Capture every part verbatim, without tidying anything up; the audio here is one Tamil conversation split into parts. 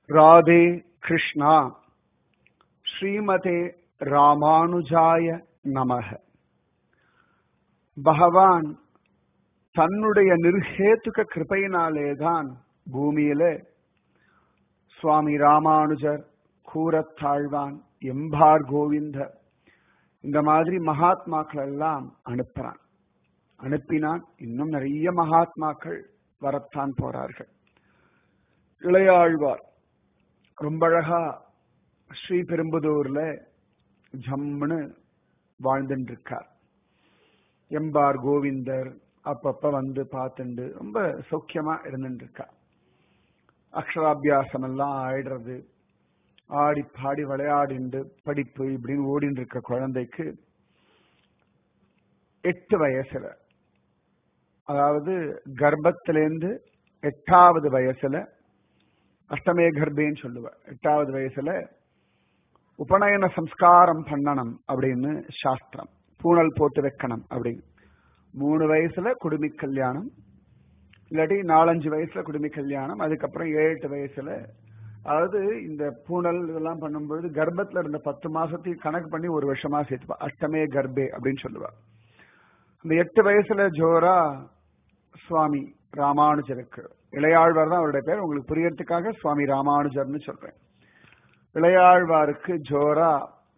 ராதே கிருஷ்ணா. ஸ்ரீமதே ராமானுஜாய நமக. பகவான் தன்னுடைய நிர்ஹேதுக கிருபையினாலேதான் பூமியில சுவாமி ராமானுஜர், கூரத்தாழ்வான், எம்பார் கோவிந்தர் இந்த மாதிரி மகாத்மாக்கள் எல்லாம் அனுப்புறான். அனுப்பினான். இன்னும் நிறைய மகாத்மாக்கள் வரத்தான் போறார்கள். இளையாழ்வார் ரொம்ப அழகா ஸ்ரீபெரும்புதூர்ல ஜம்முன்னு வாழ்ந்துட்டு இருக்கார். எம்பார் கோவிந்தர் அப்பப்ப வந்து பார்த்துண்டு ரொம்ப சௌக்கியமா இருந்துட்டு இருக்கார். அக்ஷராபியாசம் எல்லாம் ஆயிடுறது, ஆடி பாடி விளையாடிண்டு படிப்பு இப்படின்னு ஓடிட்டு இருக்க குழந்தைக்கு எட்டு வயசுல, அதாவது கர்ப்பத்திலேருந்து எட்டாவது வயசுல, அஷ்டமே கர்ப்பேன்னு சொல்லுவ, எட்டாவது வயசுல உபநயன சம்ஸ்காரம் பண்ணணும் அப்படின்னு சாஸ்திரம். பூணல் போட்டு வைக்கணும் அப்படின்னு. மூணு வயசுல குடுமி கல்யாணம், இல்லாட்டி நாலஞ்சு வயசுல குடுமி கல்யாணம். அதுக்கப்புறம் ஏழு எட்டு வயசுல, அதாவது இந்த பூணல் இதெல்லாம் பண்ணும்பொழுது கர்ப்பத்துல இருந்த பத்து மாசத்தையும் கணக்கு பண்ணி ஒரு வருஷமா சேர்த்துப்பா. அஷ்டமே கர்ப்பே அப்படின்னு சொல்லுவா. இந்த எட்டு வயசுல ஜோரா சுவாமி ராமானுஜருக்கு, இளையாழ்வார் தான் அவருடைய பேர், உங்களுக்கு புரியறதுக்காக சுவாமி ராமானுஜர்னு சொல்றேன். இளையாழ்வாருக்கு ஜோரா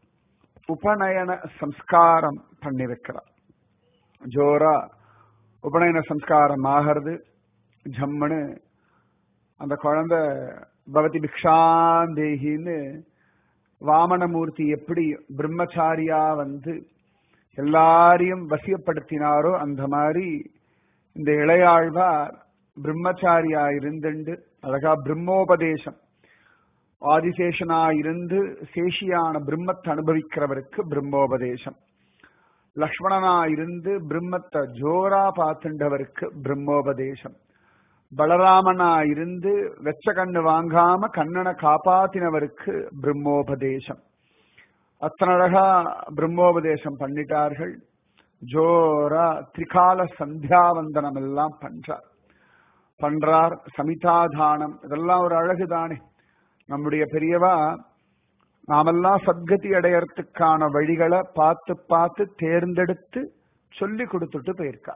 உபநயன சம்ஸ்காரம் பண்ணி வைக்கிறார். ஜோரா உபநயன சம்ஸ்காரம் ஆகிறது. ஜம்முன்னு அந்த குழந்தை பவதி பிக்ஷாந்தேகின்னு வாமனமூர்த்தி எப்படி பிரம்மச்சாரியா வந்து எல்லாரையும் வசியப்படுத்தினாரோ அந்த மாதிரி இந்த இளையாழ்வார் பிரம்மச்சாரியா இருந்துண்டு அழகா பிரம்மோபதேசம், ஆதிசேஷனா இருந்து சேஷியான பிரம்மத்தை அனுபவிக்கிறவருக்கு பிரம்மோபதேசம், லக்ஷ்மணனா இருந்து பிரம்மத்தை ஜோரா பார்த்துண்டவருக்கு பிரம்மோபதேசம், பலராமனா இருந்து வெச்ச கண்ணு வாங்காம கண்ணனை காப்பாத்தினவருக்கு பிரம்மோபதேசம். அத்தனை அழகா பிரம்மோபதேசம் பண்ணிட்டார்கள். ஜோரா திரிகால சந்தியாவந்தனம் எல்லாம் பண்றார் பண்றார் சமிதாதானம். இதெல்லாம் ஒரு அழகுதானே. நம்முடைய பெரியவா நாமெல்லாம் சத்கதி அடையறதுக்கான வழிகளை பார்த்து பார்த்து தேர்ந்தெடுத்து சொல்லி கொடுத்துட்டு போயிருக்கா.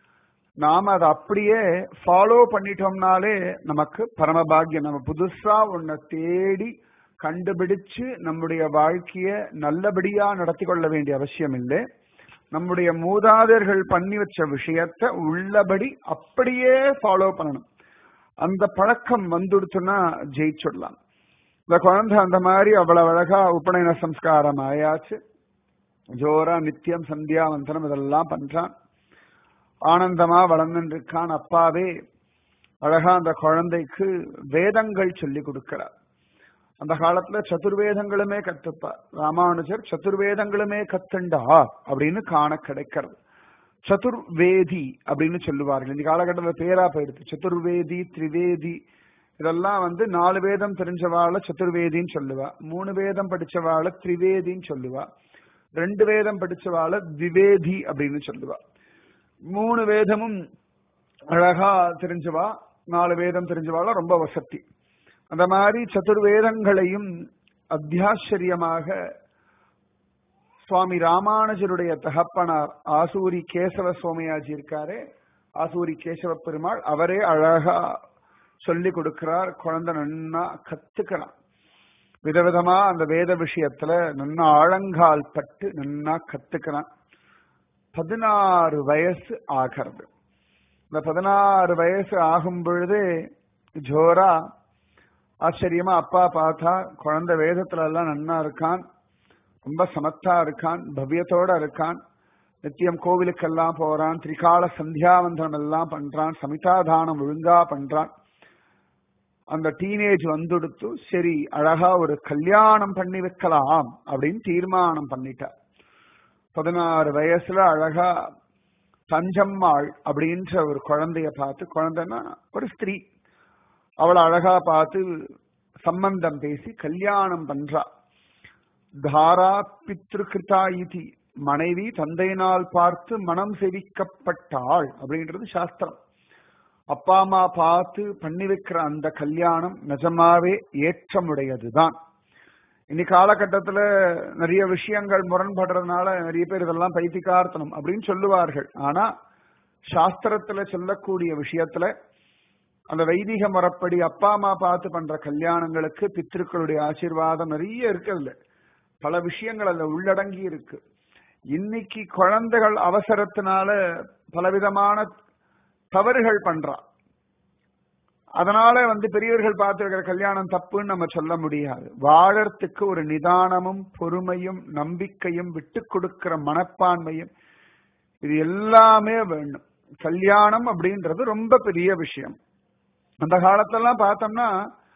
நாம அதை அப்படியே ஃபாலோ பண்ணிட்டோம்னாலே நமக்கு பரமபாகியம். நம்ம புதுசா ஒன்ன தேடி கண்டுபிடிச்சு நம்முடைய வாழ்க்கைய நல்லபடியா நடத்தி கொள்ள வேண்டிய அவசியம் இல்லை. நம்முடைய மூதாதையர்கள் பண்ணி வச்ச விஷயத்த உள்ளபடி அப்படியே ஃபாலோ பண்ணணும். அந்த பழக்கம் வந்துடுச்சுன்னா ஜெயிச்சுடலாம். இந்த குழந்தை அந்த மாதிரி அவ்வளவு அழகா உபநயன சம்ஸ்காரம் ஆயாச்சு. ஜோரா நித்தியம் சந்தியாவந்தனம் இதெல்லாம் பண்றான். ஆனந்தமா வளர்ந்துட்டு இருக்கான். அப்பாவே அழகா அந்த குழந்தைக்கு வேதங்கள் சொல்லி கொடுக்கிறார். அந்த காலத்துல சதுர்வேதங்களுமே கத்துப்பார். ராமானுஜர் சதுர்வேதங்களுமே கத்துண்டா அப்படின்னு காண கிடைக்கிறது. சதுர்வேதி அப்படின்னு சொல்லுவார்கள். இந்த காலகட்டத்தில் பேரா போயிடுது. சதுர்வேதி, திரிவேதி இதெல்லாம் வந்து நாலு வேதம் தெரிஞ்சவாள சதுர்வேதின்னு சொல்லுவா, மூணு வேதம் படிச்சவாள திரிவேதின்னு சொல்லுவா, ரெண்டு வேதம் படிச்சவாள திவேதி அப்படின்னு சொல்லுவா. மூணு வேதமும் அழகா தெரிஞ்சவா, நாலு வேதம் தெரிஞ்சவாள ரொம்ப வசதி. அந்த மாதிரி சதுர்வேதங்களையும் அத்தியாச்சரியமாக சுவாமி ராமானுஜருடைய தகப்பனார் ஆசூரி கேசவ சோமயாஜி இருக்காரே, ஆசூரி கேசவ பெருமாள், அவரே அழகா சொல்லி கொடுக்கிறார். குழந்தை நன்னா கத்துக்கிறான். விதவிதமா அந்த வேத விஷயத்துல நன்னா ஆழங்கால் பட்டு நன்னா கத்துக்கிறான். பதினாறு வயசு ஆகிறது. இந்த பதினாறு வயசு ஆகும் பொழுது ஜோரா ஆச்சரியமா அப்பா பார்த்தா குழந்தை வேதத்துல எல்லாம் நன்னா இருக்கான், ரொம்ப சமத்தா இருக்கான், பவ்யத்தோட இருக்கான், நித்தியம் கோவிலுக்கெல்லாம் போறான், திரிகால சந்தியாவந்தனம் எல்லாம் பண்றான், சமிதாதானம் ஒழுங்கா பண்றான். அந்த டீனேஜ் வந்துடுத்து, சரி அழகா ஒரு கல்யாணம் பண்ணி வைக்கலாம் அப்படின்னு தீர்மானம் பண்ணிட்டார். பதினாறு வயசுல அழகா தஞ்சம்மாள் அப்படின்ற ஒரு குழந்தைய பார்த்து, குழந்தைன்னா ஒரு ஸ்திரீ, அவளை அழகா பார்த்து சம்பந்தம் பேசி கல்யாணம் பண்றா. தாரா பித்ரு கிருதா இதி, மனைவி தந்தையினால் பார்த்து மனம் செவிக்கப்பட்டாள் அப்படின்றது சாஸ்திரம். அப்பா அம்மா பார்த்து பண்ணி வைக்கிற அந்த கல்யாணம் நிஜமாவே ஏற்றமுடையதுதான். இன்னைக்கு காலகட்டத்துல நிறைய விஷயங்கள் முரண்படுறதுனால நிறைய பேர் இதெல்லாம் பைத்திகார்த்தனம் அப்படின்னு சொல்லுவார்கள். ஆனா சாஸ்திரத்துல சொல்லக்கூடிய விஷயத்துல அந்த வைதிக முறைப்படி அப்பா அம்மா பார்த்து பண்ற கல்யாணங்களுக்கு பித்திருக்களுடைய ஆசீர்வாதம் நிறைய இருக்குல்ல, பல விஷயங்கள் அதுல உள்ளடங்கி இருக்கு. இன்னைக்கு குழந்தைகள் அவசரத்தினால பலவிதமான தவறுகள் பண்றா. அதனால வந்து பெரியவர்கள் பார்த்திருக்கிற கல்யாணம் தப்புன்னு நம்ம சொல்ல முடியாது. வாழறதுக்கு ஒரு நிதானமும் பொறுமையும் நம்பிக்கையும் விட்டு கொடுக்கிற மனப்பான்மையும் இது எல்லாமே வேணும். கல்யாணம் அப்படின்றது ரொம்ப பெரிய விஷயம். அந்த காலத்திலலாம் பார்த்தோம்னா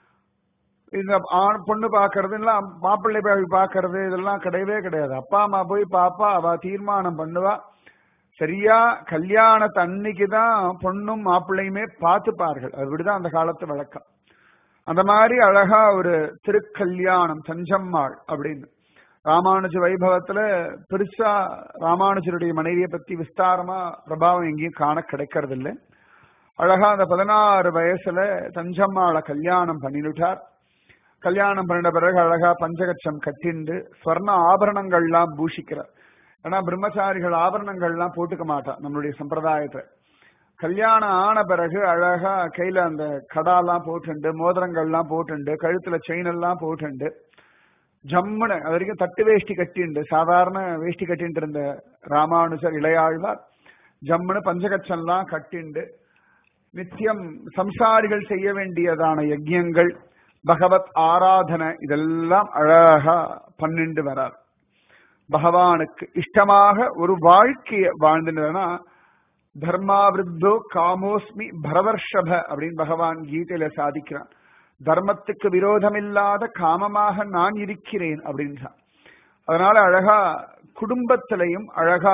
இந்த ஆண் பொண்ணு பாக்குறது எல்லாம் மாப்பிள்ளை போய் பாக்குறது இதெல்லாம் கிடையவே கிடையாது. அப்பா அம்மா போய் பாப்பா, அவ தீர்மானம் பண்ணுவா. சரியா கல்யாணத்தை அன்னைக்குதான் பொண்ணும் மாப்பிள்ளையுமே பார்த்துப்பார்கள். அது விடுதான் அந்த காலத்து வழக்கம். அந்த மாதிரி அழகா ஒரு திருக்கல்யாணம் தஞ்சம்மாள் அப்படின்னு ராமானுஜ வைபவத்துல பெருசா ராமானுஜருடைய மனைவியை பத்தி விஸ்தாரமா பிரபாவம் எங்கேயும் காண கிடைக்கிறது இல்லை. அழகா அந்த பதினாறு வயசுல தஞ்சம்மாளை கல்யாணம் பண்ணிவிட்டார். கல்யாணம் பண்ணின பிறகு அழகா பஞ்சகச்சம் கட்டிண்டு ஸ்வர்ண ஆபரணங்கள்லாம் பூஷிக்கிறார். ஏன்னா பிரம்மச்சாரிகள் ஆபரணங்கள்லாம் போட்டுக்க மாட்டா நம்மளுடைய சம்பிரதாயத்தை. கல்யாணம் ஆன பிறகு அழகா கையில அந்த கடாலாம் போட்டுண்டு மோதிரங்கள்லாம் போட்டுண்டு கழுத்துல செயின் எல்லாம் போட்டுண்டு ஜம்முன அது வரைக்கும் தட்டு வேஷ்டி கட்டிண்டு சாதாரண வேஷ்டி கட்டிட்டு இருந்த ராமானுஜர் இளையாழ்வார் ஜம்முன பஞ்சகச்சம்லாம் கட்டிண்டு நித்தியம் சம்சாரிகள் செய்ய வேண்டியதான யஜ்யங்கள் பகவத் ஆராதனை இதெல்லாம் அழகா பன்னெண்டு வரார். பகவானுக்கு இஷ்டமாக ஒரு வாழ்க்கையை வாழ்ந்துனா தர்மாவிருத்தோ காமோஸ்மி பரவர்ஷப அப்படின்னு பகவான் கீதையில சாதிக்கிறான். தர்மத்துக்கு விரோதமில்லாத காமமாக நான் இருக்கிறேன் அப்படின்றான். அதனால அழகா குடும்பத்திலையும் அழகா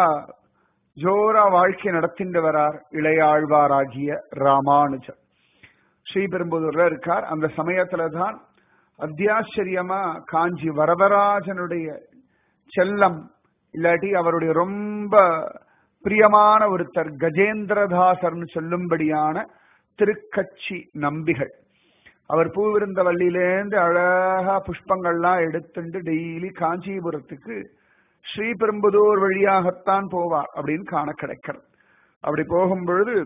ஜோரா வாழ்க்கை நடத்திட்டு வரார் இளையாழ்வாராகிய ராமானுஜர். ஸ்ரீபெரும்புதூர்ல இருக்கார். அந்த சமயத்துலதான் அத்தியாச்சரியமா காஞ்சி வரதராஜனுடைய செல்லம் இல்லாட்டி அவருடைய ரொம்ப பிரியமான ஒருத்தர் கஜேந்திரதாசர்னு சொல்லும்படியான திருக்கட்சி நம்பிகள். அவர் பூவிருந்த வள்ளியிலேந்து அழகா புஷ்பங்கள்லாம் எடுத்துட்டு டெய்லி காஞ்சிபுரத்துக்கு ஸ்ரீபெரும்புதூர் வழியாகத்தான் போவார் அப்படின்னு காண கிடைக்கிறது. அப்படி போகும் பொழுது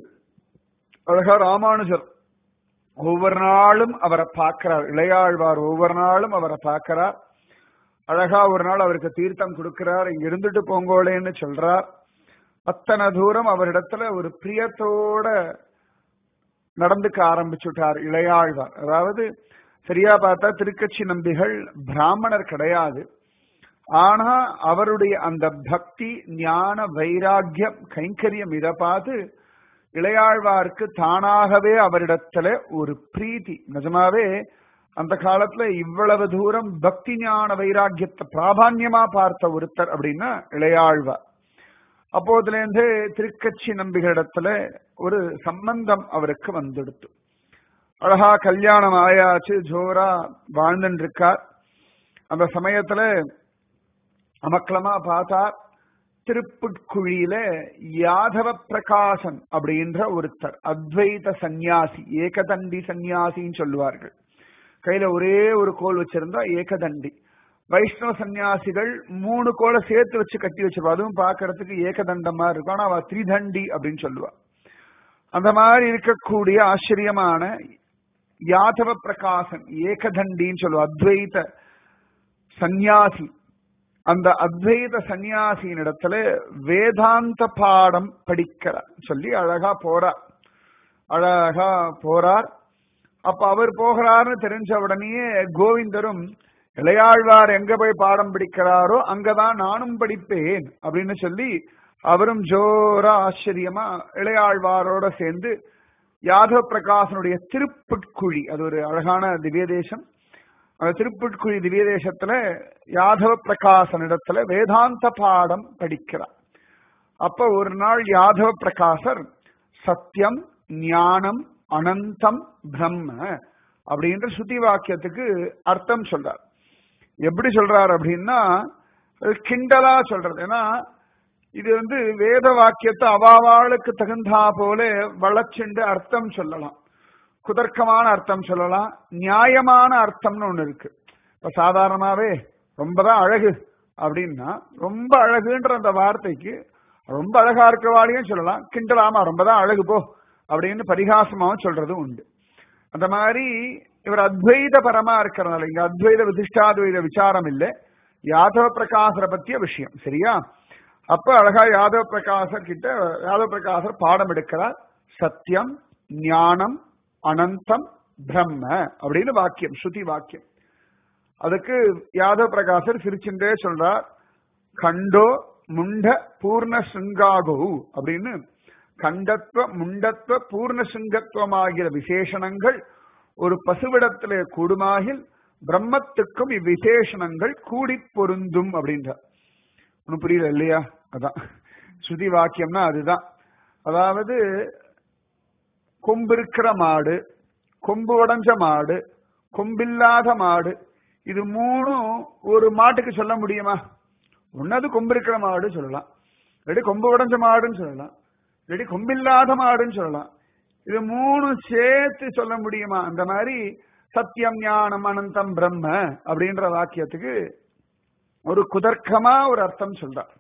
அழகா ராமானுஜர் ஒவ்வொரு நாளும் அவரை பார்க்கிறார். இளையாழ்வார் ஒவ்வொரு நாளும் அவரை பார்க்கிறார். அழகா ஒரு நாள் அவருக்கு தீர்த்தம் கொடுக்கிறார். இங்க இருந்துட்டு போங்கோளேன்னு சொல்றார். அத்தனை தூரம் அவரிடத்துல ஒரு பிரியத்தோட நடந்துக்க ஆரம்பிச்சுட்டார் இளையாழ்வார். அதாவது சரியா பார்த்தா திருக்கட்சி நம்பிகள் பிராமணர் கிடையாது. ஆனா அவருடைய அந்த பக்தி ஞான வைராக்கியம் கைங்கரியம் இதை பார்த்து இளையாழ்வாருக்கு தானாகவே அவரிடத்துல ஒரு பிரீத்தி. நிஜமாவே அந்த காலத்துல இவ்வளவு தூரம் பக்தி ஞான வைராக்கியத்தை பிராபான்யமா பார்த்த ஒருத்தர் அப்படின்னா இளையாழ்வார். அப்போதுல இருந்து திருக்கட்சி நம்பிகளிடத்துல ஒரு சம்பந்தம் அவருக்கு வந்துடுத்து. அழகா கல்யாணம் ஆயாச்சு, ஜோரா வாழ்ந்துட்டு இருக்கார். அந்த சமயத்துல அமக்களமா பார்த்தார். திருப்புட்குழியில யாதவ பிரகாசன் அப்படின்ற ஒருத்தர் அத்வைத சந்நியாசி, ஏகதண்டி சந்நியாசின்னு சொல்லுவார்கள். கையில ஒரே ஒரு கோல் வச்சிருந்தா ஏகதண்டி. வைஷ்ணவ சன்னியாசிகள் மூணு கோலை சேர்த்து வச்சு கட்டி வச்சிருப்பா. அதுவும் பாக்குறதுக்கு ஏகதண்டமா இருக்கும். ஆனா அவ திரிதண்டி அப்படின்னு சொல்லுவா. அந்த மாதிரி இருக்கக்கூடிய ஆச்சரியமான யாதவ பிரகாசன் ஏகதண்டின்னு சொல்லுவா, அத்வைத சந்நியாசி. அந்த அத்வைத சன்னியாசியின் இடத்துல வேதாந்த பாடம் படிக்கிறார் சொல்லி அழகா போறார். அழகா போறார். அப்ப அவர் போகிறார்னு தெரிஞ்ச உடனேயே கோவிந்தரும் இளையாழ்வார் எங்க போய் பாடம் படிக்கிறாரோ அங்கதான் நானும் படிப்பேன் அப்படின்னு சொல்லி அவரும் ஜோரா ஆச்சரியமா இளையாழ்வாரோட சேர்ந்து யாதவ பிரகாசனுடைய திருப்புட்குழி, அது ஒரு அழகான திவ்ய தேசம். அந்த திருப்புட்குழி திவ்ய தேசத்துல யாதவ பிரகாசனிடத்துல வேதாந்த பாடம் படிக்கிறார். அப்ப ஒரு நாள் யாதவ பிரகாசர் சத்தியம் ஞானம் அனந்தம் பிரம்ம அப்படின்ற ஸ்ருதி வாக்கியத்துக்கு அர்த்தம் சொல்றார். எப்படி சொல்றார் அப்படின்னா கிண்டலா சொல்றது. ஏன்னா இது வந்து வேத வாக்கியத்தை அவாவாளுக்கு தகுந்தா போல வளச்சுண்டு அர்த்தம் சொல்லலாம். குதர்க்கமான அர்த்தம் சொல்லலாம், நியாயமான அர்த்தம்னு ஒண்ணு இருக்கு. இப்ப சாதாரணமாவே ரொம்பதான் அழகு அப்படின்னா ரொம்ப அழகுன்ற அந்த வார்த்தைக்கு ரொம்ப அழகா இருக்கிறவாளையும் சொல்லலாம், கிண்டலாமா ரொம்பதான் அழகு போ அப்படின்னு பரிகாசமாவும் சொல்றது உண்டு. அந்த மாதிரி இவர் அத்வைத பரமா இருக்கிறதுனால இங்க அத்வைத விதிஷ்டாத்வைத விசாரம் இல்லை, யாதவ பிரகாசரை பத்திய விஷயம். சரியா? அப்ப அழகா யாதவ பிரகாசர் கிட்ட யாதவ பிரகாசர் பாடம் எடுக்கிறார். சத்தியம், ஞானம், அனந்தம், பிரம்ம அப்படின்னு வாக்கியம், ஸ்ருதி வாக்கியம். அதுக்கு யாதவ பிரகாசர் சிரிச்சுட்டே சொல்றார், கண்டோ முண்ட பூர்ண சிங்காகோ அப்படின்னு. கண்டத்துவ முண்டத்துவ பூர்ண சிங்கத்துவமாகிற விசேஷணங்கள் ஒரு பசுவிடத்திலே கூடுமாகில் பிரம்மத்துக்கும் இவ்விசேஷணங்கள் கூடி பொருந்தும் அப்படின்றார். ஒன்னும் புரியல இல்லையா? அதான் ஸ்ருதி வாக்கியம்னா அதுதான். அதாவது கொம்பு இருக்கிற மாடு, கொம்பு உடைஞ்ச மாடு, கொம்பில்லாத மாடு, இது மூணும் ஒரு மாட்டுக்கு சொல்ல முடியுமா? ஒன்னது கொம்பு இருக்கிற மாடு சொல்லலாம், ரெடி கொம்பு உடைஞ்ச மாடுன்னு சொல்லலாம், ரெடி கொம்பில்லாத மாடுன்னு சொல்லலாம். இது மூணு சேர்த்து சொல்ல முடியுமா? அந்த மாதிரி சத்தியம் ஞானம் அனந்தம் பிரம்ம அப்படின்ற வாக்கியத்துக்கு ஒரு குதர்க்கமா ஒரு அர்த்தம் சொல்றார்.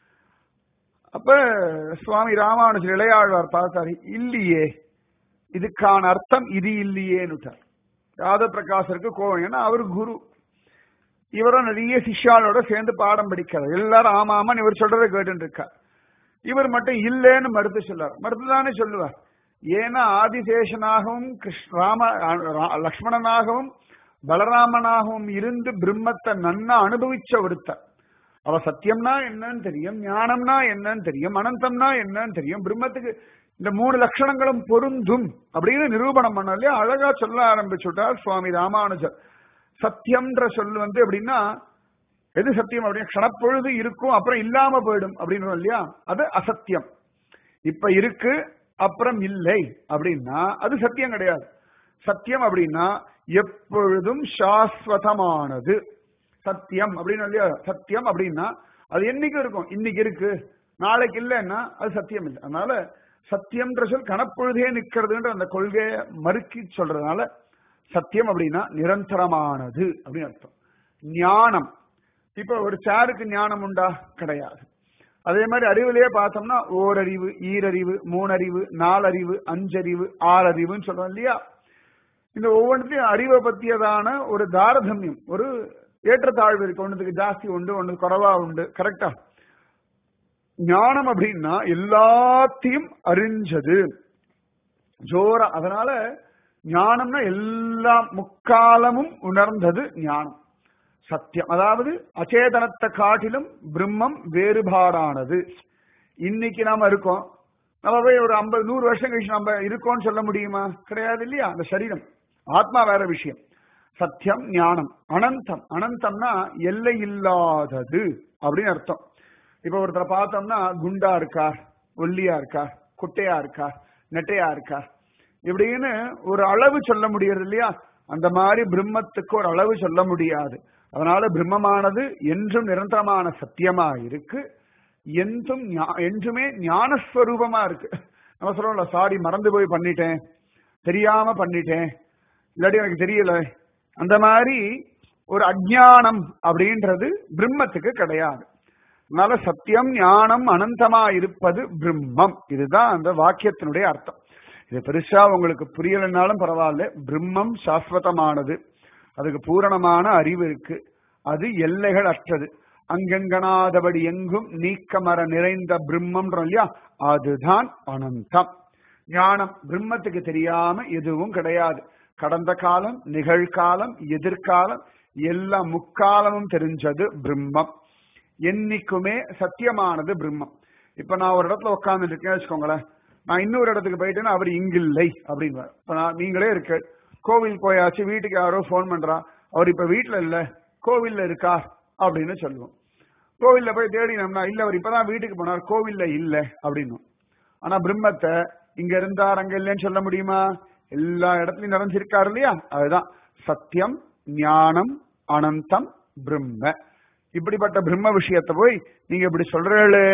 அப்ப சுவாமி ராமானுஜர் இளையாழ்வார் பார்த்தாரு, இல்லையே இதுக்கான அர்த்தம் இது இல்லையேன்னுட்டார். யாதவ பிரகாசருக்கு கோவம், ஏன்னா அவரு குரு, இவரும் நிறைய சிஷ்யாலோட சேர்ந்து பாடம் படிக்கிறார். எல்லாரும் ஆமா ஆமா இவர் சொல்றதை கேட்டு இருக்கார். இவர் மட்டும் இல்லேன்னு மறுத்து சொல்லார். மறுத்துதானே சொல்லுவார். ஏன்னா ஆதிசேஷனாகவும் ராம லக்ஷ்மணனாகவும் பலராமனாகவும் இருந்து பிரம்மத்தை நன்னா அனுபவிச்ச ஒருத்தர். அவ சத்தியம்னா என்னன்னு தெரியும், ஞானம்னா என்னன்னு தெரியும், அனந்தம்னா என்னன்னு தெரியும், பிரம்மத்துக்கு இந்த மூணு லட்சணங்களும் பொருந்தும் அப்படின்னு நிரூபணம் பண்ணலையே அழகா சொல்ல ஆரம்பிச்சுட்டார் சுவாமி ராமானுஜர். சத்தியம்ன்ற சொல் வந்து அப்படின்னா எது சத்தியம் அப்படின்னா க்ஷணப்பொழுது இருக்கும் அப்புறம் இல்லாம போயிடும் அப்படின்னு இல்லையா, அது அசத்தியம். இப்ப இருக்கு அப்புறம் இல்லை அப்படின்னா அது சத்தியம் கிடையாது. சத்தியம் அப்படின்னா எப்பொழுதும் சாஸ்வதமானது சத்தியம் அப்படின்னு இல்லையா. சத்தியம் அப்படின்னா அது என்னைக்கு இருக்கும், இன்னைக்கு இருக்கு நாளைக்கு இல்லைன்னா அது சத்தியம் இல்லை. அதனால சத்தியம்ன்ற சொல் கணப்பொழுதே நிக்கிறதுன்ற அந்த கொள்கையை மறுக்கி சொல்றதுனால சத்தியம் அப்படின்னா நிரந்தரமானது அப்படின்னு அர்த்தம். ஞானம், இப்ப ஒரு சாருக்கு ஞானம் உண்டா? கிடையாது. அதே மாதிரி அறிவுலயே பார்த்தோம்னா ஓரறிவு, ஈரறிவு, மூணறிவு, நாலறிவு, அஞ்சறிவு, ஆறறிவுன்னு சொல்றோம் இல்லையா. இந்த ஒவ்வொன்றுத்தையும் அறிவை பத்தியதான ஒரு தாரதமியம், ஒரு ஏற்றத்தாழ்வு இருக்கு. ஒன்றுக்கு ஜாஸ்தி உண்டு, ஒன்று குறைவா உண்டு. கரெக்டா? ஞானம் அப்படின்னா எல்லாத்தையும் அறிஞ்சது ஜோரா. அதனால ஞானம்னா எல்லாம் முக்காலமும் உணர்ந்தது ஞானம். சத்தியம் அதாவது அச்சேதனத்தை காட்டிலும் பிரம்மம் வேறுபாடானது. இன்னைக்கு நாம இருக்கோம், நம்ம போய் ஒரு ஐம்பது நூறு வருஷம் கழிச்சு நம்ம இருக்கோம்னு சொல்ல முடியுமா? கிடையாது இல்லையா. அந்த சரீரம் ஆத்மா வேற விஷயம். சத்தியம் ஞானம் அனந்தம். அனந்தம்னா எல்லை இல்லாதது அப்படின்னு அர்த்தம். இப்ப ஒருத்தரை பார்த்தோம்னா குண்டா இருக்கார், ஒல்லியா இருக்கார், குட்டையா இருக்கார், நெட்டையா இருக்கார் இப்படின்னு ஒரு அளவு சொல்ல முடியாது இல்லையா. அந்த மாதிரி பிரம்மத்துக்கு ஒரு அளவு சொல்ல முடியாது. அதனால பிரம்மமானது என்றும் நிரந்தரமான சத்தியமா இருக்கு, என்றும் என்றுமே ஞானஸ்வரூபமா இருக்கு. நம்ம சொல்றோம்ல, சாரி மறந்து போய் பண்ணிட்டேன், தெரியாம பண்ணிட்டேன், இல்லாட்டி எனக்கு தெரியல, அந்த மாதிரி ஒரு அஜ்ஞானம் அப்படின்றது பிரம்மத்துக்கு கிடையாது. அதனால சத்தியம் ஞானம் அனந்தமா இருப்பது பிரம்மம். இதுதான் அந்த வாக்கியத்தினுடைய அர்த்தம். இது பெருசா உங்களுக்கு புரியலனாலும் பரவாயில்ல. பிரம்மம் சாஸ்வதமானது, அதுக்கு பூரணமான அறிவு இருக்கு, அது எல்லைகள் அற்றது, அங்கெங்கனாதபடி எங்கும் நீக்கமர நிறைந்த பிரம்மம்ன்றோம் இல்லையா, அதுதான் அனந்தம். ஞானம் பிரம்மத்துக்கு தெரியாம எதுவும் கிடையாது. கடந்த காலம், நிகழ்காலம், எதிர்காலம் எல்லாம் முக்காலமும் தெரிஞ்சது பிரம்மம். என்னைக்குமே சத்தியமானது பிரம்மம். இப்ப நான் ஒரு இடத்துல உட்கார்ந்து இருக்கேன் வச்சுக்கோங்களேன், நான் இன்னொரு இடத்துக்கு போயிட்டேன்னா அவர் இங்கில்லை அப்படின்னு. இப்ப நான் நீங்களே இருக்க, கோவில் போயாச்சு, வீட்டுக்கு யாரோ போன் பண்றா, அவர் இப்ப வீட்டுல இல்ல கோவில்ல இருக்கா அப்படின்னு சொல்லுவோம். கோவில்ல போய் தேடினோம்னா இல்ல அவர் இப்பதான் வீட்டுக்கு போனார், கோவில்ல இல்ல அப்படின்னு. ஆனா பிரம்மத்தை இங்க இருந்தார் அங்க இல்லைன்னு சொல்ல முடியுமா? எல்லா இடத்துலயும் நிறைஞ்சிருக்காரு இல்லையா. அதுதான் சத்தியம் ஞானம் அனந்தம் பிரம்ம. இப்படிப்பட்ட பிரம்ம விஷயத்தை போய் நீங்க இப்படி சொல்றீங்களே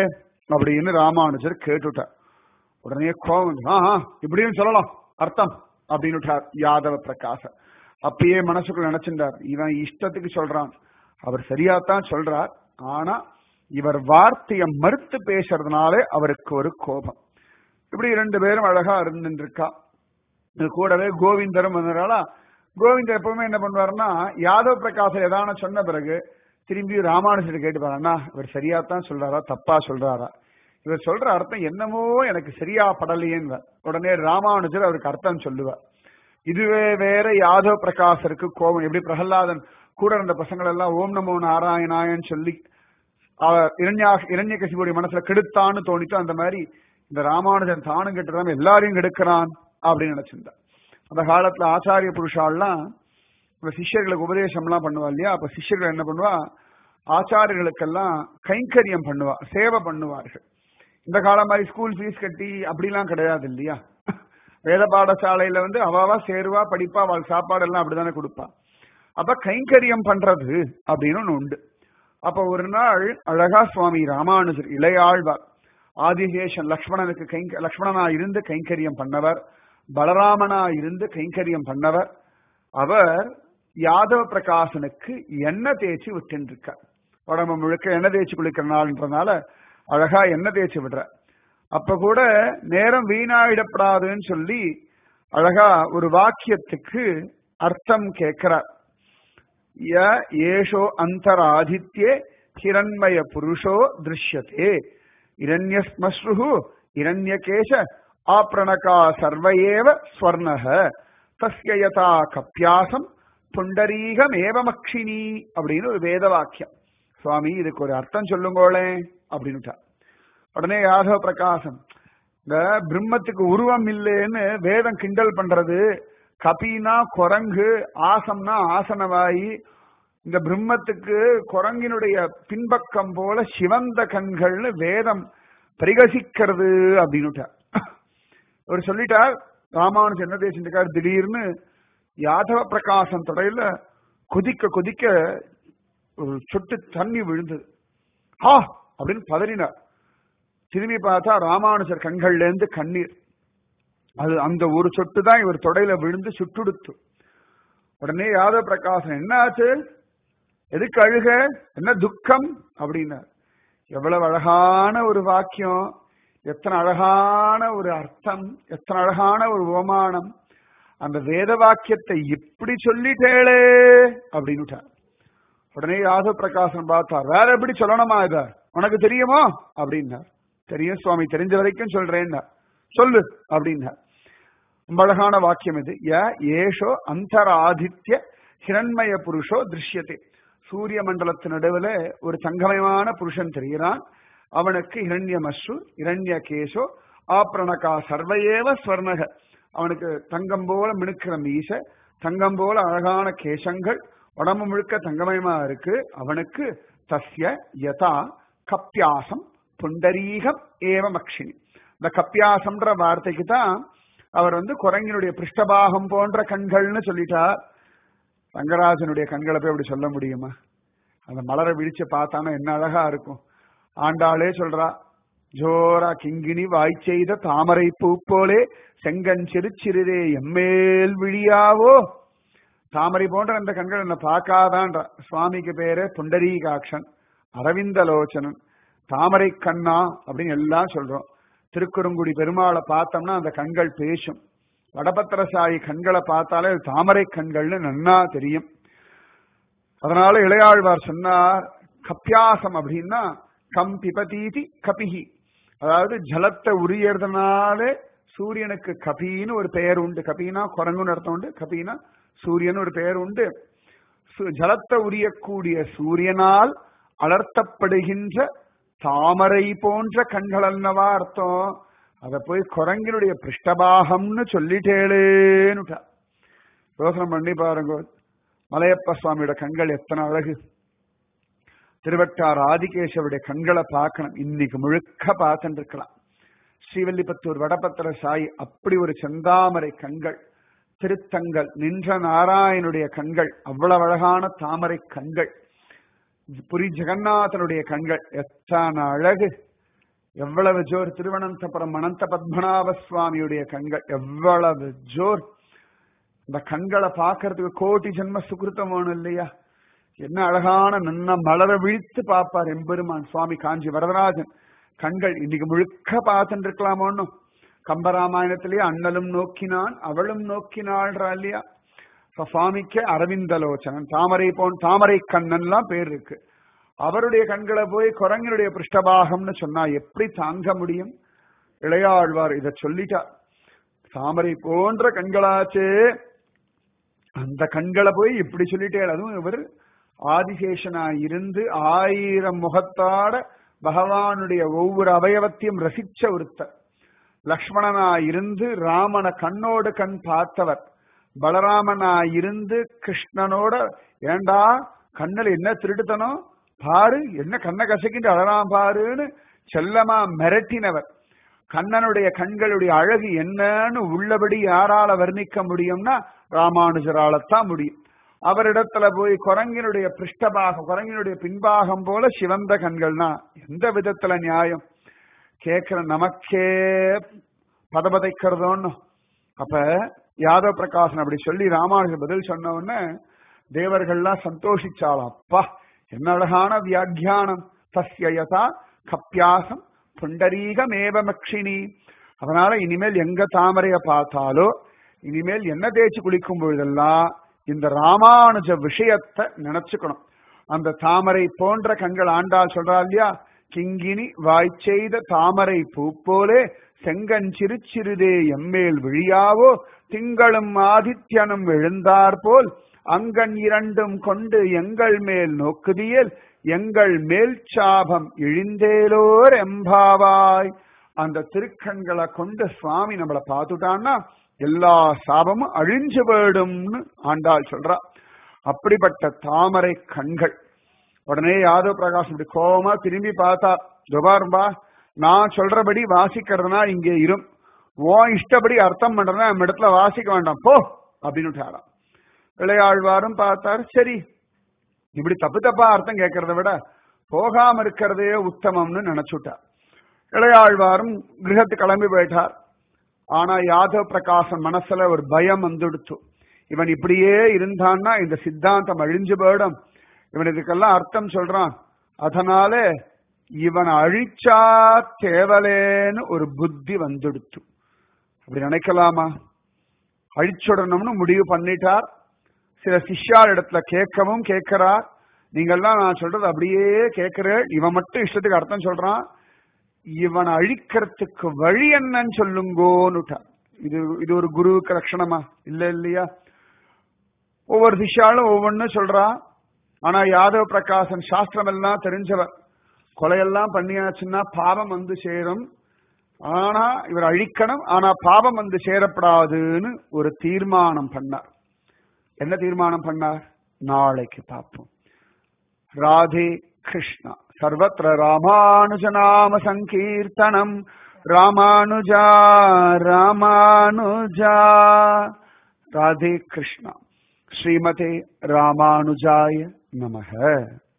அப்படின்னு ராமானுஜர் கேட்டுட்டார். உடனே கோபம், ஆஹா இப்படின்னு சொல்லலாம் அர்த்தம் அப்படின்னுட்டார் யாதவ பிரகாசர். அப்பயே மனசுக்குள்ள நினைச்சிருந்தார், இவன் இஷ்டத்துக்கு சொல்றான், அவர் சரியாத்தான் சொல்றார், ஆனா இவர் வார்த்தையை மறுத்து பேசுறதுனால அவருக்கு ஒரு கோபம். இப்படி ரெண்டு பேரும் அழகா இருந்துட்டு இருக்கா. இது கூடவே கோவிந்தரும் வந்ததால கோவிந்தர் எப்பவுமே என்ன பண்ணுவாருன்னா, யாதவ பிரகாசர் ஏதான சொன்ன பிறகு திரும்பி ராமானுஜர் கேட்டு பாருன்னா, இவர் சரியாத்தான் சொல்றாரா தப்பா சொல்றாரா, இவர் சொல்ற அர்த்தம் என்னமோ எனக்கு சரியா படலையேன்னு. உடனே ராமானுஜர் அவருக்கு அர்த்தம் சொல்லுவார். இதுவே வேற யாதவ பிரகாசருக்கு கோபம். எப்படி பிரகலாதன் கூட இருந்த பசங்கள் எல்லாம் ஓம் நமோ நாராயணாயன்னு சொல்லி அவர் இரண்யா இரண்ய கசிபுடைய மனசுல கெடுத்தான்னு தோணிட்டு, அந்த மாதிரி இந்த ராமானுஜன் தானும் கெட்டுறாம எல்லாரையும் கெடுக்கிறான் அப்படின்னு நினைச்சிருந்தார். அந்த காலத்துல ஆச்சாரிய புருஷாலாம் இப்ப சிஷ்யர்களுக்கு உபதேசம் எல்லாம் பண்ணுவா இல்லையா, அப்ப சிஷ்யர்கள் என்ன பண்ணுவா, ஆச்சாரியர்களுக்கெல்லாம் கைங்கரியம் பண்ணுவா, சேவை பண்ணுவார்கள். இந்த காலம் மாதிரி ஸ்கூல் ஃபீஸ் கட்டி அப்படிலாம் கிடையாது இல்லையா. வேத பாடசாலையில வந்து அவாவா சேருவா படிப்பா, அவள் சாப்பாடு எல்லாம் அப்படித்தானே கொடுப்பா. அப்ப கைங்கரியம் பண்றது அப்படின்னு ஒண்ணு உண்டு. அப்ப ஒரு நாள் அழகா சுவாமி ராமானுஜர் இளையாழ்வார் ஆதிசேஷன் லக்ஷ்மணனுக்கு கை லக்ஷ்மணனா இருந்து கைங்கரியம் பண்ணவர், பலராமனா இருந்து கைங்கரியம் பண்ணவர். அவர் யாதவ பிரகாசனுக்கு எண்ணெய் தேய்ச்சி விட்டு இருக்கார். உடம்பு முழுக்க எண்ணெய் தேய்ச்சி குளிக்கிற நாள்ன்றதுனால அழகா எண்ணெய் தேய்ச்சி விடுற. அப்ப கூட நேரம் வீணாயிடப்படாதுன்னு சொல்லி அழகா ஒரு வாக்கியத்துக்கு அர்த்தம் கேட்கிறார். ய ஏஷோ அந்தராதித்யே ஹிரண்மய புருஷோ திருஷ்யதே இரண்யஸ்மஸ்ரு இரண்யகேஷ ஆப்ரணகா சர்வயேவ ஸ்வர்ணஹ தஸ்ய யதா கப்யாசம் புண்டரீகம் ஏவமக்ஷினி அப்படின்னு ஒரு வேத வாக்கியம். சுவாமி இதுக்கு ஒரு அர்த்தம் சொல்லுங்கோளே அப்படின்னுட்டா. உடனே யாதவ பிரகாசம், இந்த பிரம்மத்துக்கு உருவம் இல்லைன்னு வேதம் கிண்டல் பண்றது, கபினா குரங்கு, ஆசம்னா ஆசனவாயி, இந்த பிரம்மத்துக்கு குரங்கினுடைய பின்பக்கம் போல சிவந்த கண்கள்னு வேதம் பரிகசிக்கிறது அப்படின்னுட்டார். அவர் சொல்லிட்டார். ராமானுஜன் என்ன தேசிட்டார், திடீர்னு யாதவ பிரகாசம் தொடையில கொதிக்க கொதிக்க ஒரு சொட்டு தண்ணி விழுந்தது. ஹா அப்படின்னு பதறினார். திரும்பி பார்த்தா ராமானுஜர் கண்கள்ல இருந்து கண்ணீர். அது அந்த ஒரு சொட்டு தான் இவர் தொடையில விழுந்து சுட்டுடுத்து. உடனே யாதவ பிரகாசன், என்ன ஆச்சு, எதுக்கு அழுக, என்ன துக்கம் அப்படின்னார். எவ்வளவு அழகான ஒரு வாக்கியம், எத்தனை அழகான ஒரு அர்த்தம், எத்தனை அழகான ஒரு உபமானம். அந்த வேத வாக்கியத்தை இப்படி சொல்லிட்டேளே அப்படின்னுட்டார். உடனே யாதவ பிரகாசன் பார்த்தார், வேற எப்படி சொல்லணுமா, இத உனக்கு தெரியுமோ அப்படின்னார். தெரியும் சுவாமி, தெரிஞ்ச வரைக்கும் சொல்றேன்னா. சொல்லு அப்படின்னார். ரொம்ப அழகான வாக்கியம் இது. ய ஏஷோ அந்தராதித்ய ஹிரண்மய புருஷோ திருஷ்யதே. சூரிய மண்டலத்தின் நடுவுல ஒரு சங்கமயமான புருஷன் தெரிகிறான். அவனுக்கு இரண்யமஸ்ரு இரண்ய கேசோ ஆப்ரணகா சர்வயேவ ஸ்வர்ணக. அவனுக்கு தங்கம் போல மினுக்கிற மீச, தங்கம் போல அழகான கேசங்கள், உடம்பு முழுக்க தங்கமயமா இருக்கு. அவனுக்கு தஸ்ய யதா கப்யாசம் புண்டரீகம் ஏவமக்ஷினி. இந்த கப்யாசம்ன்ற வார்த்தைக்கு தான் அவர் வந்து குரங்கினுடைய பிருஷ்டபாகம் போன்ற கண்கள்னு சொல்லிட்டார். ரங்கராஜனுடைய கண்களை போய் அப்படி சொல்ல முடியுமா? அந்த மலரை விழிச்சு பார்த்தானா என்ன அழகா இருக்கும். ஆண்டாளே சொல்றா, ஜோரா கிங்கினி வாய் செய்த தாமரை பூ போலே செங்கன் சிறுச்சிறுதே எம்மேல் விழியாவோ. தாமரை போன்ற அந்த கண்கள் என்ன பார்க்காதான்ற. சுவாமிக்கு பேரு புண்டரீகாட்சன், அரவிந்தலோச்சனன், தாமரை கண்ணா அப்படின்னு எல்லாம் சொல்றோம். திருக்குறுங்குடி பெருமாளை பார்த்தோம்னா அந்த கண்கள் பேசும். வடபத்திரசாயி கண்களை பார்த்தாலே தாமரை கண்கள்னு நன்னா தெரியும். அதனால இளையாழ்வார் சொன்னார், கப்யாசம் அப்படின்னா கம் பிபதீதி கபிஹி, அதாவது ஜலத்தை உரியறதுனாலே சூரியனுக்கு கபின்னு ஒரு பெயர் உண்டு. கபினா குரங்குன்னு அர்த்தம் உண்டு, கபினா சூரியன் ஒரு பெயர் உண்டு. ஜலத்தை உரியக்கூடிய சூரியனால் அலர்த்தப்படுகின்ற தாமரை போன்ற கண்கள் அல்லவா அர்த்தம். அத போய் குரங்கினுடைய பிருஷ்டபாகம்னு சொல்லிட்டேளேன்னுட்டா. யோசனை பண்ணி பாருங்க, மலையப்ப சுவாமியோட கண்கள் எத்தனை அழகு. திருவட்டார் ஆதிகேசவருடைய கண்களை பார்க்கணும், இன்னைக்கு முழுக்க பார்த்துட்டு இருக்கலாம். ஸ்ரீவல்லிபுத்தூர் வடபத்திர சாயி அப்படி ஒரு செந்தாமரை கண்கள். திருத்தங்கள் நின்ற நாராயணுடைய கண்கள் அவ்வளவு அழகான தாமரை கண்கள். புரி ஜெகநாதனுடைய கண்கள் எத்தனை அழகு. எவ்வளவு ஜோர்! திருவனந்தபுரம் அனந்த பத்மநாப சுவாமியுடைய கண்கள் எவ்வளவு ஜோர்! இந்த கண்களை பார்க்கறதுக்கு கோடி ஜென்ம சுகிருத்தம் வேணும் இல்லையா? என்ன அழகான நன்ன மலர விழித்து பார்ப்பார் எம்பெருமான் சுவாமி காஞ்சி வரதராஜன். கண்கள் இன்னைக்கு முழுக்க பார்த்துட்டு இருக்கலாமோன்னு. கம்பராமாயணத்திலேயே அண்ணலும் நோக்கினான் அவளும் நோக்கினாள்ன்றா இல்லையா? சுவாமிக்கு அரவிந்தலோச்சனன், தாமரை போன் தாமரை கண்ணன்லாம் பேர் இருக்கு. அவருடைய கண்களை போய் குரங்கனுடைய பிருஷ்டபாகம்னு சொன்னா எப்படி தாங்க முடியும்? இளையாழ்வார் இத சொல்லிட்டார். தாமரை போன்ற கண்களாச்சே, அந்த கண்களை போய் இப்படி சொல்லிட்டே. அதுவும் இவர் ஆதிசேஷனா இருந்து ஆயிரம் முகத்தாட பகவானுடைய ஒவ்வொரு அவயவத்தையும் ரசிச்ச ஒருத்தர். லக்ஷ்மணனா இருந்து ராமனை கண்ணோடு கண் பார்த்தவர். பலராமனா இருந்து கிருஷ்ணனோட ஏண்டா கண்ணில் என்ன திருட்டுத்தனம் பாரு, என்ன கண்ணை கசக்கிட்டு அழறாம் பாருன்னு செல்லமா மிரட்டினவர். கண்ணனுடைய கண்களுடைய அழகு என்னன்னு உள்ளபடி யாரால வர்ணிக்க முடியும்னா ராமானுஜராலத்தான் முடியும். அவரிடத்துல போய் குரங்கினுடைய பிருஷ்டபாகம், குரங்கினுடைய பின்பாகம் போல சிவந்த கண்கள்னா எந்த விதத்துல நியாயம்? கேட்கிற நமக்கே பதபதைக்கிறதோன்னு. அப்ப யாதவ பிரகாசன் அப்படி சொல்லி ராமானுஜர் பதில் சொன்ன உடனே தேவர்கள்லாம் சந்தோஷிச்சாலும், அப்பா என்ன அழகான வியாக்கியானம். தஸ்யயதா கப்பியாசம் புண்டரீகமேவமக்ஷினி. அதனால இனிமேல் எங்க தாமரைய பார்த்தாலோ, இனிமேல் என்ன தேய்ச்சி குளிக்கும் பொழுதெல்லாம் இந்த ராமானுஜ விஷயத்தை நினைச்சுக்கணும். அந்த தாமரை போன்ற கண்கள் ஆண்டாள் சொல்றா இல்லையா? கிங்கினி வாய் செய்த தாமரை பூ போலே செங்கஞ்சிறு சிறுதே எம்மேல் விழியாவோ, திங்களும் ஆதித்யனும் எழுந்தார் போல் அங்கன் இரண்டும் கொண்டு எங்கள் மேல் நோக்குதியல், எங்கள் மேல் சாபம் இழிந்தேலோர் எம்பாவாய். அந்த திருக்கண்களை கொண்டு சுவாமி நம்மளை பார்த்துட்டான்னா எல்லா சாபமும் அழிஞ்சு போயிடும்னு ஆண்டாள் சொல்றா. அப்படிப்பட்ட தாமரை கண்கள். உடனே யாதவ பிரகாஷ் இப்படி கோபமா திரும்பி பார்த்தா, துபாரும்பா நான் சொல்றபடி வாசிக்கிறதுனா இங்கே இரும், ஓ இஷ்டப்படி அர்த்தம் பண்றதுனா நம்ம இடத்துல வாசிக்க வேண்டாம் போ அப்படின்னு. இளையாழ்வாரும் பார்த்தார், சரி இப்படி தப்பு தப்பா அர்த்தம் கேட்கறத விட போகாம இருக்கிறதே உத்தமம்னு நினைச்சுட்டார். இளையாழ்வாரும் கிரகத்து கிளம்பி போயிட்டார். ஆனா யாதவ பிரகாசன் மனசுல ஒரு பயம் வந்துடுத்து. இவன் இப்படியே இருந்தான்னா இந்த சித்தாந்தம் அழிஞ்சு போயிடும், இவன் இதுக்கெல்லாம் அர்த்தம் சொல்றான், அதனால இவன் அழிச்சா தேவலேன்னு ஒரு புத்தி வந்துடுத்து. அப்படி நினைக்கலாமா? அழிச்சுடணும்னு முடிவு பண்ணிட்டார். சில சிஷ்யார் இடத்துல கேட்கவும் கேட்கிறார். நீங்கெல்லாம் நான் சொல்றது அப்படியே கேட்கிறேன், இவன் மட்டும் இஷ்டத்துக்கு அர்த்தம் சொல்றான், இவன் அழிக்கிறதுக்கு வழி என்னன்னு சொல்லுங்கோன்னுட்டார். இது இது ஒரு குருவுக்கு லட்சணமா? இல்ல இல்லையா? ஒவ்வொரு சிஷ்யாலும் ஒவ்வொன்னு சொல்றா. ஆனா யாதவ பிரகாசன் சாஸ்திரம் எல்லாம் தெரிஞ்சவர். கொலையெல்லாம் பண்ணியாச்சுன்னா பாவம் வந்து சேரும், ஆனா இவர் அழிக்கணும், ஆனா பாவம் வந்து சேரப்படாதுன்னு ஒரு தீர்மானம் பண்ணார். என்ன தீர்மானம் பண்ணார்? நாளைக்கு பார்ப்போம். ராதே கிருஷ்ணா. சர்வத்ர ராமானுஜநாம சங்கீர்த்தனம். ராமானுஜா ராமானுஜா. ராதே கிருஷ்ணா. ஸ்ரீமதே ராமானுஜாய நமஹ.